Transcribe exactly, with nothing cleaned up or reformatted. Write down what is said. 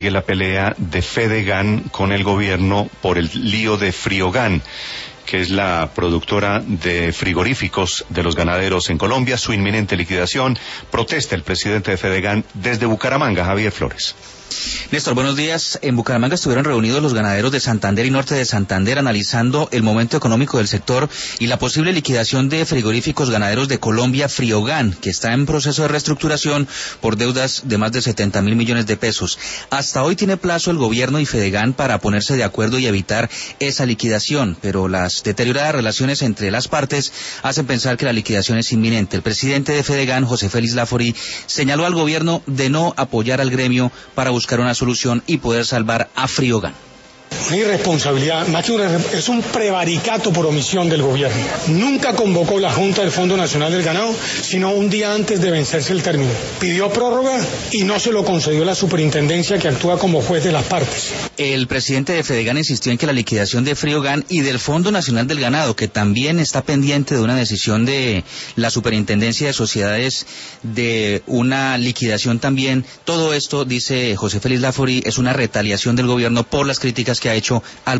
la pelea de Fedegan con el gobierno por el lío de Friogan, que es la productora de frigoríficos de los ganaderos en Colombia, su inminente liquidación. Protesta el presidente de Fedegan desde Bucaramanga, Javier Flores. Néstor, buenos días. En Bucaramanga estuvieron reunidos los ganaderos de Santander y Norte de Santander analizando el momento económico del sector y la posible liquidación de frigoríficos ganaderos de Colombia, Friogan, que está en proceso de reestructuración por deudas de más de setenta mil millones de pesos. Hasta hoy tiene plazo el gobierno y Fedegan para ponerse de acuerdo y evitar esa liquidación, pero las deterioradas relaciones entre las partes hacen pensar que la liquidación es inminente. El presidente de Fedegan, José Félix Lafori, señaló al gobierno de no apoyar al gremio para buscar buscar una solución y poder salvar a Friogan. Una irresponsabilidad, más que una, es un prevaricato por omisión del gobierno. Nunca convocó la Junta del Fondo Nacional del Ganado, sino un día antes de vencerse el término. Pidió prórroga y no se lo concedió la superintendencia, que actúa como juez de las partes. El presidente de Fedegan insistió en que la liquidación de Friogan y del Fondo Nacional del Ganado, que también está pendiente de una decisión de la superintendencia de sociedades de una liquidación también, todo esto, dice José Félix Lafori, es una retaliación del gobierno por las críticas que ha hecho al